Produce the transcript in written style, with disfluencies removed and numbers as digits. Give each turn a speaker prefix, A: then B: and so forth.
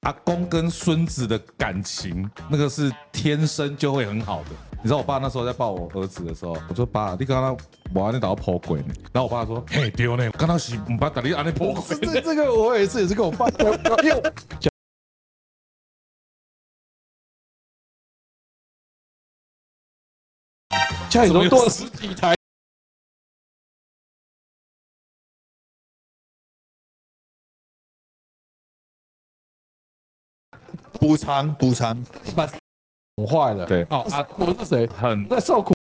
A: 阿公跟孙子的感情，那个是天生就会很好的。你知道我爸那时候在抱我儿子的时候，我说爸，你刚刚我安尼打到破鬼呢。然后我爸说，嘿对呢，刚刚是唔把打你安尼破鬼。
B: 这个我有一次也是跟我爸，因为家里都多了10几台。
C: 补偿，
B: 把坏了。
A: 对
B: 哦啊，我是谁？
A: 很
B: 在受苦。